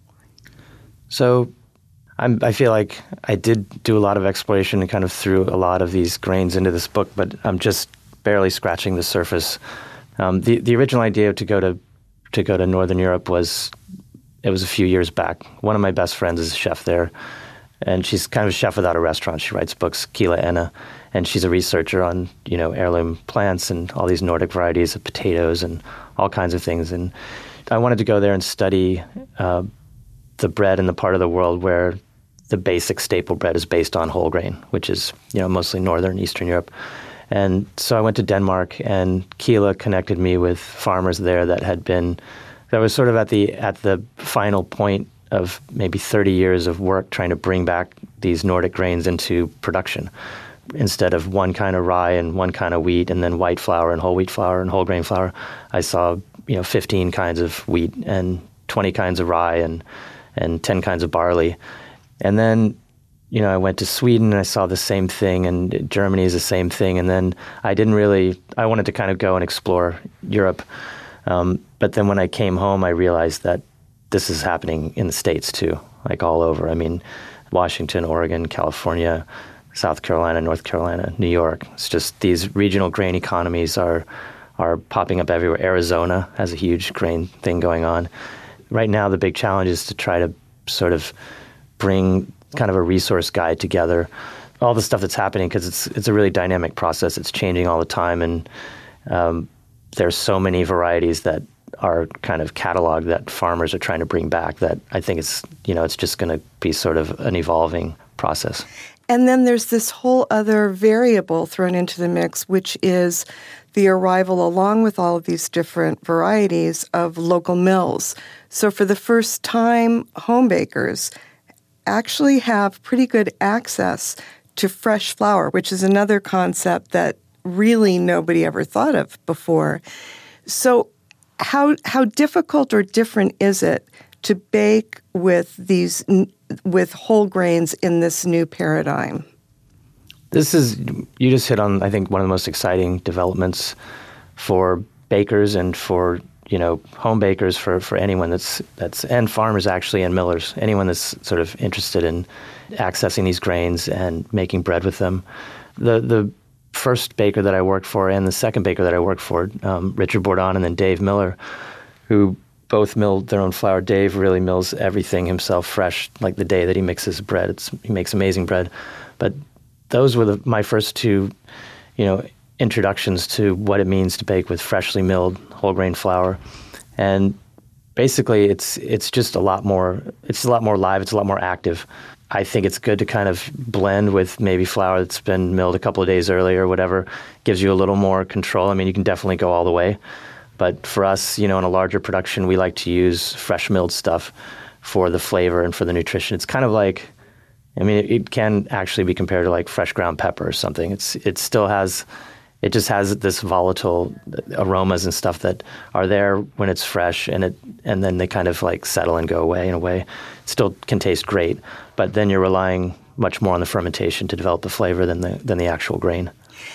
So I'm, I feel like I did do a lot of exploration and kind of threw a lot of these grains into this book, but I'm just barely scratching the surface. Um, the the original idea to go to to go to Northern Europe was it was a few years back. One of my best friends is a chef there, and she's kind of a chef without a restaurant. She writes books, Kila Enna, and she's a researcher on you know heirloom plants and all these Nordic varieties of potatoes and all kinds of things. And I wanted to go there and study uh, the bread in the part of the world where the basic staple bread is based on whole grain, which is, you know, mostly Northern, Eastern Europe. And so I went to Denmark, and Kila connected me with farmers there that had been, that was sort of at the at the final point of maybe thirty years of work trying to bring back these Nordic grains into production. Instead of one kind of rye and one kind of wheat and then white flour and whole wheat flour and whole grain flour, I saw, you know, fifteen kinds of wheat and twenty kinds of rye and, and ten kinds of barley. And then, you know, I went to Sweden and I saw the same thing, and Germany is the same thing. And then I didn't really, I wanted to kind of go and explore Europe. Um, but then when I came home, I realized that this is happening in the States too, like all over. I mean, Washington, Oregon, California, South Carolina, North Carolina, New York. It's just these regional grain economies are are popping up everywhere. Arizona has a huge grain thing going on. Right now, the big challenge is to try to sort of bring kind of a resource guide together, all the stuff that's happening, because it's it's a really dynamic process. It's changing all the time, and um, there's so many varieties that are kind of cataloged that farmers are trying to bring back that I think it's, you know, it's just going to be sort of an evolving process. And then there's this whole other variable thrown into the mix, which is the arrival, along with all of these different varieties, of local mills. So for the first time, home bakers actually have pretty good access to fresh flour, which is another concept that really nobody ever thought of before. So how how difficult or different is it to bake with these with whole grains in this new paradigm? This is, you just hit on, I think, one of the most exciting developments for bakers and for, you know, home bakers, for, for anyone that's, that's, and farmers actually, and millers, anyone that's sort of interested in accessing these grains and making bread with them. The, the first baker that I worked for and the second baker that I worked for, um, Richard Bourdon and then Dave Miller, who both milled their own flour. Dave really mills everything himself fresh, like the day that he mixes bread. It's, he makes amazing bread. But those were the, my first two, you know, introductions to what it means to bake with freshly milled whole grain flour. And basically it's it's just a lot more, it's a lot more live, it's a lot more active. I think it's good to kind of blend with maybe flour that's been milled a couple of days earlier or whatever. Gives you a little more control. I mean, you can definitely go all the way. But for us, you know, in a larger production, we like to use fresh milled stuff for the flavor and for the nutrition. It's kind of like, I mean, it, it can actually be compared to like fresh ground pepper or something. It's It still has, it just has this volatile aromas and stuff that are there when it's fresh, and it and then they kind of like settle and go away in a way. It still can taste great, but then you're relying much more on the fermentation to develop the flavor than the than the actual grain.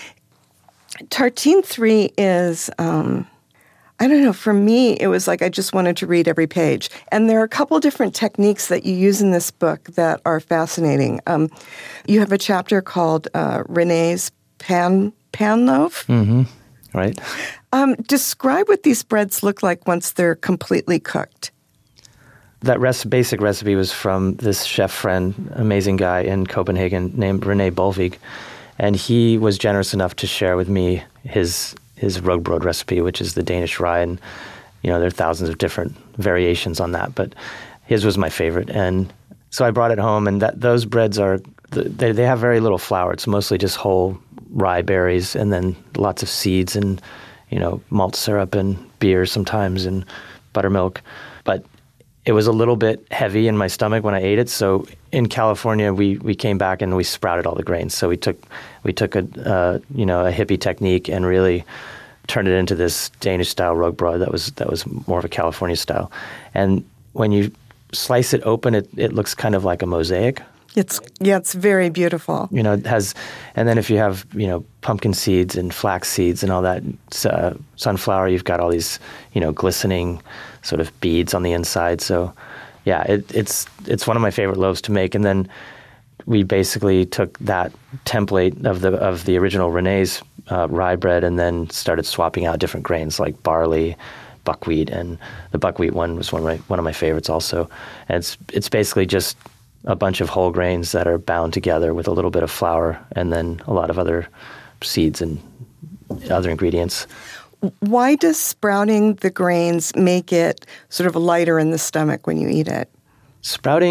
Tartine three is, um, I don't know, for me, it was like I just wanted to read every page. And there are a couple different techniques that you use in this book that are fascinating. Um, you have a chapter called uh, René's Pan Pan Loaf. Mm-hmm. Right. Um, describe what these breads look like once they're completely cooked. That res- basic recipe was from this chef friend, amazing guy in Copenhagen named René Bolvig. And he was generous enough to share with me his his rugbrød recipe, which is the Danish rye. And, you know, there are thousands of different variations on that, but his was my favorite. And so I brought it home, and that those breads are, they, they have very little flour. It's mostly just whole rye berries and then lots of seeds and, you know, malt syrup and beer sometimes and buttermilk. But it was a little bit heavy in my stomach when I ate it. So in California, we, we came back and we sprouted all the grains. So we took we took a uh, you know a hippie technique and really turned it into this Danish style rugbrød that was that was more of a California style. And when you slice it open, it it looks kind of like a mosaic. It's yeah, it's very beautiful. You know, it has, and then if you have you know pumpkin seeds and flax seeds and all that uh, sunflower, you've got all these you know glistening sort of beads on the inside. So, yeah, it, it's it's one of my favorite loaves to make. And then we basically took that template of the of the original René's uh, rye bread and then started swapping out different grains like barley, buckwheat, and the buckwheat one was one of my one of my favorites also. And it's it's basically just a bunch of whole grains that are bound together with a little bit of flour and then a lot of other seeds and other ingredients. Why does sprouting the grains make it sort of lighter in the stomach when you eat it? Sprouting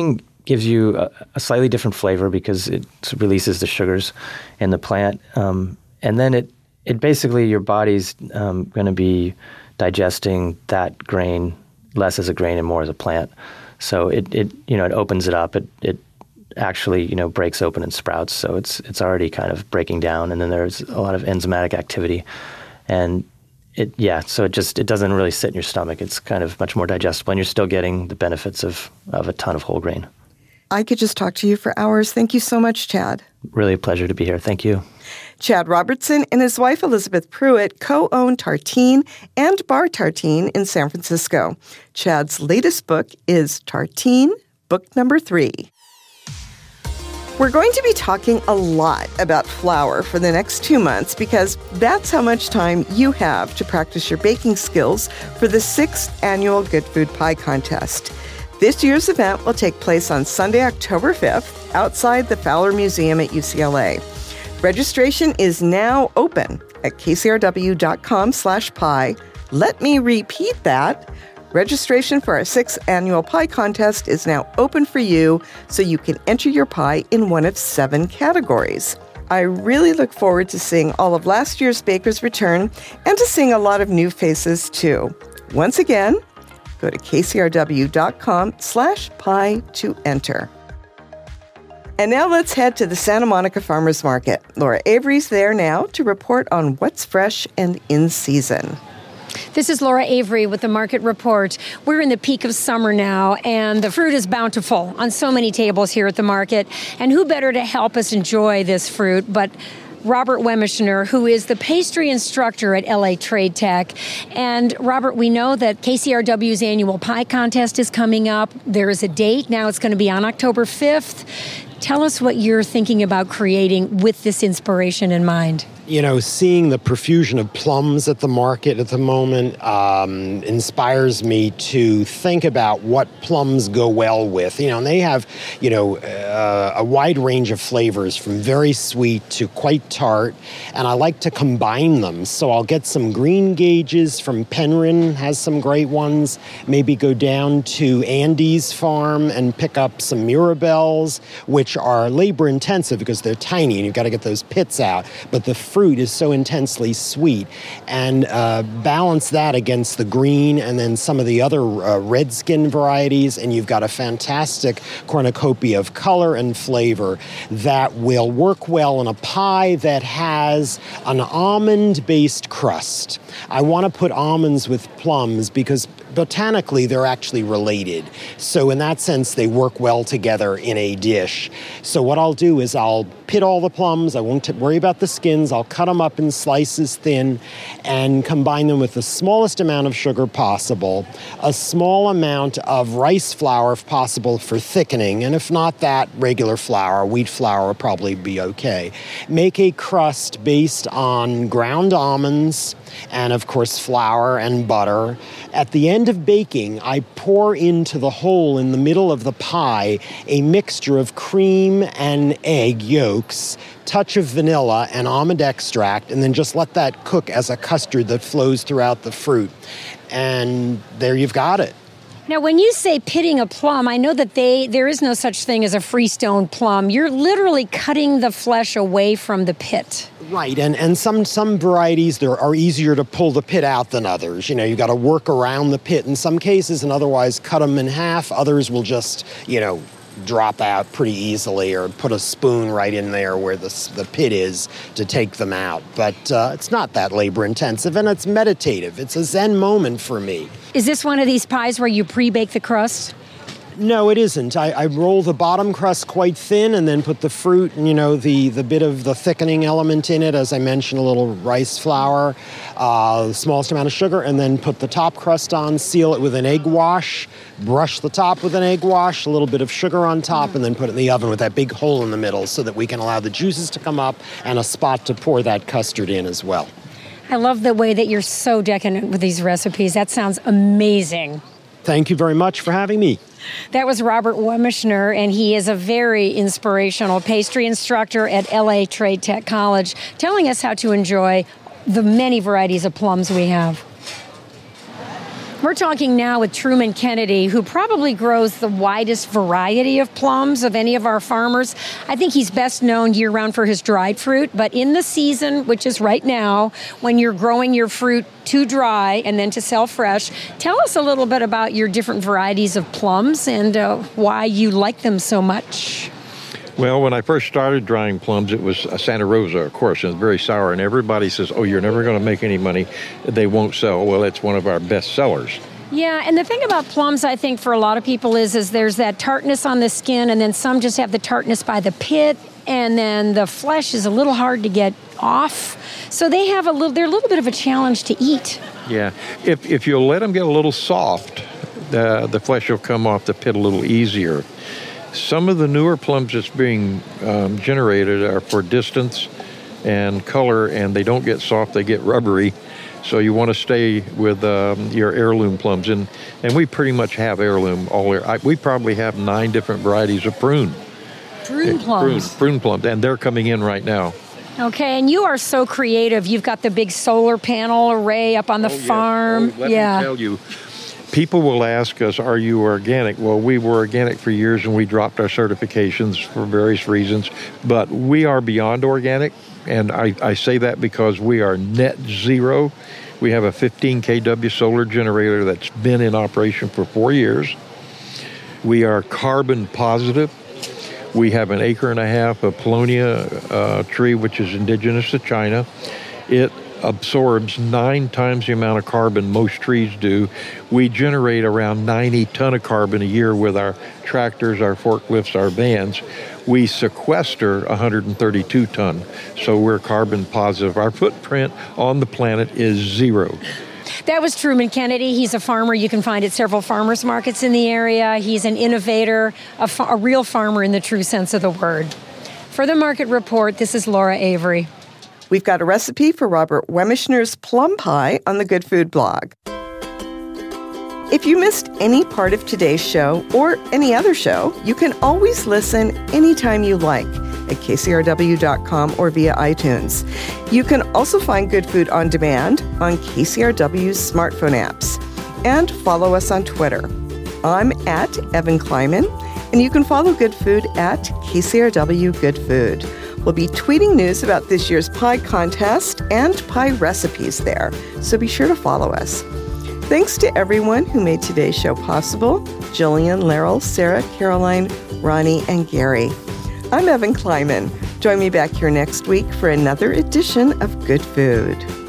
gives you a, a slightly different flavor because it releases the sugars in the plant. Um, and then it, it basically, your body's um, going to be digesting that grain less as a grain and more as a plant. So it, it you know, it opens it up. It, it actually, you know, breaks open and sprouts. So it's it's already kind of breaking down. And then there's a lot of enzymatic activity. And it, yeah, so it just, it doesn't really sit in your stomach. It's kind of much more digestible, and you're still getting the benefits of, of a ton of whole grain. I could just talk to you for hours. Thank you so much, Chad. Really a pleasure to be here. Thank you. Chad Robertson and his wife Elizabeth Pruitt co-own Tartine and Bar Tartine in San Francisco. Chad's latest book is Tartine, book number three. We're going to be talking a lot about flour for the next two months because that's how much time you have to practice your baking skills for the sixth annual Good Food Pie Contest. This year's event will take place on Sunday, October fifth, outside the Fowler Museum at U C L A. Registration is now open at kcrw.com slash pie. Let me repeat that. Registration for our sixth annual pie contest is now open for you, so you can enter your pie in one of seven categories. I really look forward to seeing all of last year's bakers return and to seeing a lot of new faces too. Once again, go to kcrw.com slash pie to enter. And now let's head to the Santa Monica Farmers Market. Laura Avery's there now to report on what's fresh and in season. This is Laura Avery with the Market Report. We're in the peak of summer now, and the fruit is bountiful on so many tables here at the market. And who better to help us enjoy this fruit but Robert Wemischner, who is the pastry instructor at L A Trade Tech. And Robert, we know that K C R W's annual pie contest is coming up. There is a date. Now it's going to be on October fifth. Tell us what you're thinking about creating with this inspiration in mind. You know, seeing the profusion of plums at the market at the moment um, inspires me to think about what plums go well with. You know, and they have, you know, uh, a wide range of flavors from very sweet to quite tart, and I like to combine them. So I'll get some green gauges from Penryn, has some great ones. Maybe go down to Andy's farm and pick up some Mirabelles, which are labor intensive because they're tiny and you've got to get those pits out. But the fruit is so intensely sweet, and uh, balance that against the green and then some of the other uh, red skin varieties, and you've got a fantastic cornucopia of color and flavor that will work well in a pie that has an almond-based crust. I want to put almonds with plums because botanically they're actually related. So in that sense, they work well together in a dish. So what I'll do is I'll pit all the plums. I won't t- worry about the skins. I'll cut them up in slices thin and combine them with the smallest amount of sugar possible, a small amount of rice flour if possible for thickening, and if not that, regular flour, wheat flour will probably be okay. Make a crust based on ground almonds and, of course, flour and butter. At the end of baking, I pour into the hole in the middle of the pie a mixture of cream and egg yolks, touch of vanilla and almond extract, and then just let that cook as a custard that flows throughout the fruit. And there you've got it. Now, when you say pitting a plum, I know that they there is no such thing as a freestone plum. You're literally cutting the flesh away from the pit. Right, and, and some, some varieties there are easier to pull the pit out than others. You know, you got to work around the pit in some cases and otherwise cut them in half. Others will just, you know, drop out pretty easily or put a spoon right in there where the, the pit is to take them out. But uh, it's not that labor intensive, and it's meditative. It's a Zen moment for me. Is this one of these pies where you pre-bake the crust? No, it isn't. I, I roll the bottom crust quite thin and then put the fruit and, you know, the, the bit of the thickening element in it, as I mentioned, a little rice flour, uh, the smallest amount of sugar, and then put the top crust on, seal it with an egg wash, brush the top with an egg wash, a little bit of sugar on top, and then put it in the oven with that big hole in the middle so that we can allow the juices to come up and a spot to pour that custard in as well. I love the way that you're so decadent with these recipes. That sounds amazing. Thank you very much for having me. That was Robert Wemischner, and he is a very inspirational pastry instructor at L A Trade Tech College, telling us how to enjoy the many varieties of plums we have. We're talking now with Truman Kennedy, who probably grows the widest variety of plums of any of our farmers. I think he's best known year-round for his dried fruit, but in the season, which is right now, when you're growing your fruit to dry and then to sell fresh, tell us a little bit about your different varieties of plums and uh, why you like them so much. Well, when I first started drying plums, it was a Santa Rosa, of course, and it's very sour. And everybody says, oh, you're never going to make any money. They won't sell. Well, it's one of our best sellers. Yeah, and the thing about plums, I think, for a lot of people is, is there's that tartness on the skin, and then some just have the tartness by the pit, and then the flesh is a little hard to get off. So they have a little, they're a little bit of a challenge to eat. Yeah, if if you'll let them get a little soft, the, the flesh will come off the pit a little easier. Some of the newer plums that's being um, generated are for distance and color, and they don't get soft, they get rubbery. So you want to stay with um, your heirloom plums. And, and we pretty much have heirloom. all. I, we probably have nine different varieties of prune. Prune plums. Prune, prune plums, and they're coming in right now. Okay, and you are so creative. You've got the big solar panel array up on the oh, yes. farm. Oh, let yeah. me tell you. People will ask us, are you organic? Well, we were organic for years and we dropped our certifications for various reasons, but we are beyond organic, and I, I say that because we are net zero. We have a fifteen kilowatt solar generator that's been in operation for four years. We are carbon positive. We have an acre and a half of Paulownia uh, tree, which is indigenous to China. It absorbs nine times the amount of carbon most trees do. We generate around ninety ton of carbon a year with our tractors, our forklifts, our vans. We sequester one hundred thirty-two ton, so we're carbon positive. Our footprint on the planet is zero. That was Truman Kennedy. He's a farmer you can find at several farmers markets in the area. He's an innovator, a, fa- a real farmer in the true sense of the word. For the Market Report, this is Laura Avery. We've got a recipe for Robert Wemischner's plum pie on the Good Food blog. If you missed any part of today's show or any other show, you can always listen anytime you like at K C R W dot com or via iTunes. You can also find Good Food on demand on K C R W's smartphone apps. And follow us on Twitter. I'm at Evan Kleiman, and you can follow Good Food at K C R W Good Food. We'll be tweeting news about this year's pie contest and pie recipes there, so be sure to follow us. Thanks to everyone who made today's show possible: Jillian, Laryl, Sarah, Caroline, Ronnie, and Gary. I'm Evan Kleiman. Join me back here next week for another edition of Good Food.